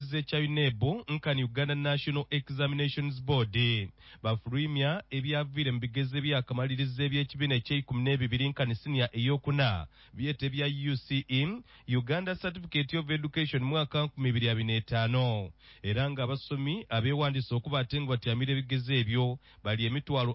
ekize kya UNEB nkani Uganda National Examinations Board bafulumya ebyavire mu bigeze byakamaliriza eby'ekibiina eky'ekumi nkani senior eyokuna byete bya UCE Uganda Certificate of Education mwaka 2025 era nga abasomi abeewandisa okuba ate nga batyamira ebigeze ebyo bali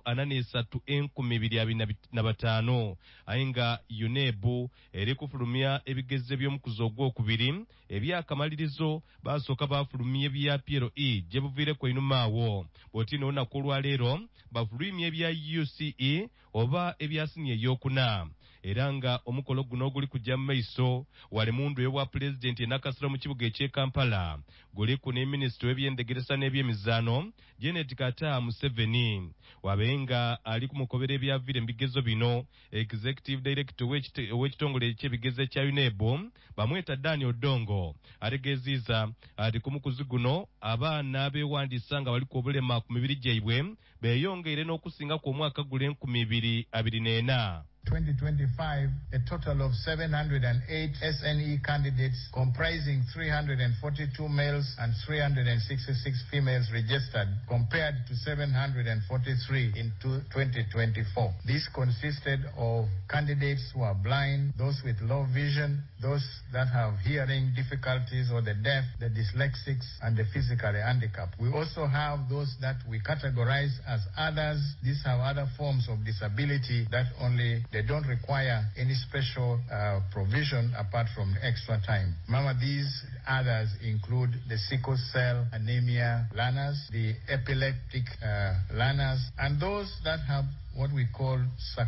43,2025 aye nga UNEB eri kufulumya ebigeze by'omukuzo ogwokubiri ebyakamalirizo basooka bafulumya ebya PLE gye buviire kweinumaawo bw'otino olunaku olwaleero bafulumya ebya UCE oba ebyasinya eyokuna era nga omukolo guno oguli kujja mu maiso wali mundu ewa president enakasiro mu kibuga eky'e Kampala guliku ne minisitule w'ebyendegeresa n'ebyemizaano Janet Kata Museveni wabenga ali kumukobera ebyavire mu bigezo bino executive director w'ekitongole eky'ebigeze kya UNEB bamweta Daniel Dongo ategeezizza ati ku mukuzi guno abaana beewandisa nga baliko obulema ku mibiri gyaibwe beeyongere n'okusinga ku omwaka gule 2024. 2025, a total of 708 SNE candidates comprising 342 males and 366 females registered compared to 743 in 2024. This consisted of candidates who are blind, those with low vision, those that have hearing difficulties or the deaf, the dyslexics and the physically handicapped. We also have those that we categorize as others. These have other forms of disability that they don't require any special provision apart from extra time. Remember, these others include the sickle cell anemia learners, the epileptic learners, and those that have what we call